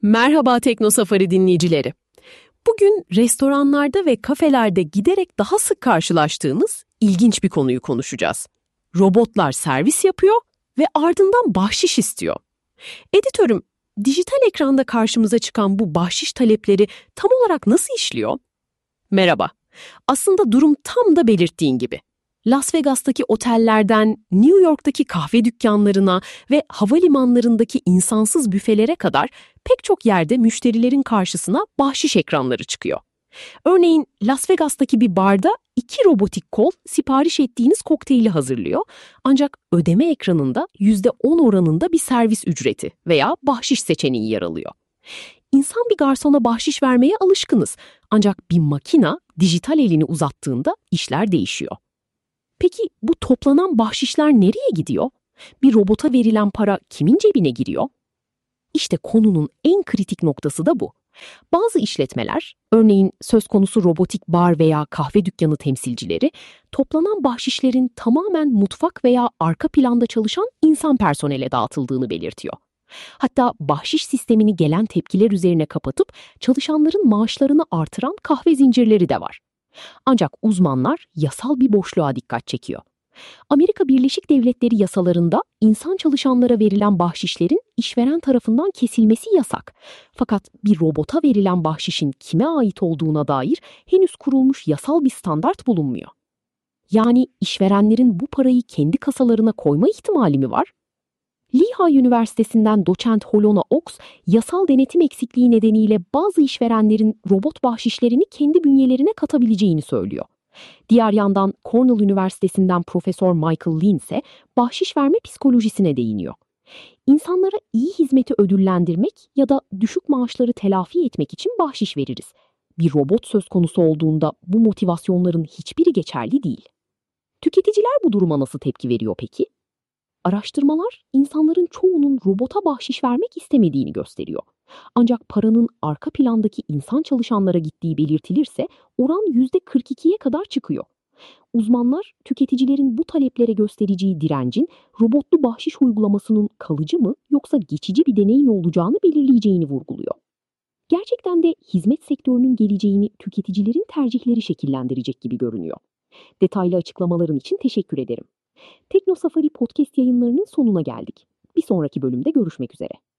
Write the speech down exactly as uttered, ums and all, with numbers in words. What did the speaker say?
Merhaba Tekno Safari dinleyicileri. Bugün restoranlarda ve kafelerde giderek daha sık karşılaştığımız ilginç bir konuyu konuşacağız. Robotlar servis yapıyor ve ardından bahşiş istiyor. Editörüm, dijital ekranda karşımıza çıkan bu bahşiş talepleri tam olarak nasıl işliyor? Merhaba. Aslında durum tam da belirttiğin gibi. Las Vegas'taki otellerden New York'taki kahve dükkanlarına ve havalimanlarındaki insansız büfelere kadar pek çok yerde müşterilerin karşısına bahşiş ekranları çıkıyor. Örneğin Las Vegas'taki bir barda iki robotik kol sipariş ettiğiniz kokteyli hazırlıyor, ancak ödeme ekranında yüzde on oranında bir servis ücreti veya bahşiş seçeneği yer alıyor. İnsan bir garsona bahşiş vermeye alışkınız, ancak bir makina dijital elini uzattığında işler değişiyor. Peki bu toplanan bahşişler nereye gidiyor? Bir robota verilen para kimin cebine giriyor? İşte konunun en kritik noktası da bu. Bazı işletmeler, örneğin söz konusu robotik bar veya kahve dükkanı temsilcileri, toplanan bahşişlerin tamamen mutfak veya arka planda çalışan insan personele dağıtıldığını belirtiyor. Hatta bahşiş sistemini gelen tepkiler üzerine kapatıp çalışanların maaşlarını artıran kahve zincirleri de var. Ancak uzmanlar yasal bir boşluğa dikkat çekiyor. Amerika Birleşik Devletleri yasalarında insan çalışanlara verilen bahşişlerin işveren tarafından kesilmesi yasak. Fakat bir robota verilen bahşişin kime ait olduğuna dair henüz kurulmuş yasal bir standart bulunmuyor. Yani işverenlerin bu parayı kendi kasalarına koyma ihtimali mi var? Lehigh Üniversitesi'nden doçent Holona Ox, yasal denetim eksikliği nedeniyle bazı işverenlerin robot bahşişlerini kendi bünyelerine katabileceğini söylüyor. Diğer yandan Cornell Üniversitesi'nden Profesör Michael Lin ise bahşiş verme psikolojisine değiniyor. İnsanlara iyi hizmeti ödüllendirmek ya da düşük maaşları telafi etmek için bahşiş veririz. Bir robot söz konusu olduğunda bu motivasyonların hiçbiri geçerli değil. Tüketiciler bu duruma nasıl tepki veriyor peki? Araştırmalar insanların çoğunun robota bahşiş vermek istemediğini gösteriyor. Ancak paranın arka plandaki insan çalışanlara gittiği belirtilirse oran yüzde kırk ikiye kadar çıkıyor. Uzmanlar tüketicilerin bu taleplere göstereceği direncin robotlu bahşiş uygulamasının kalıcı mı yoksa geçici bir deney mi olacağını belirleyeceğini vurguluyor. Gerçekten de hizmet sektörünün geleceğini tüketicilerin tercihleri şekillendirecek gibi görünüyor. Detaylı açıklamaların için teşekkür ederim. Tekno Safari podcast yayınlarının sonuna geldik. Bir sonraki bölümde görüşmek üzere.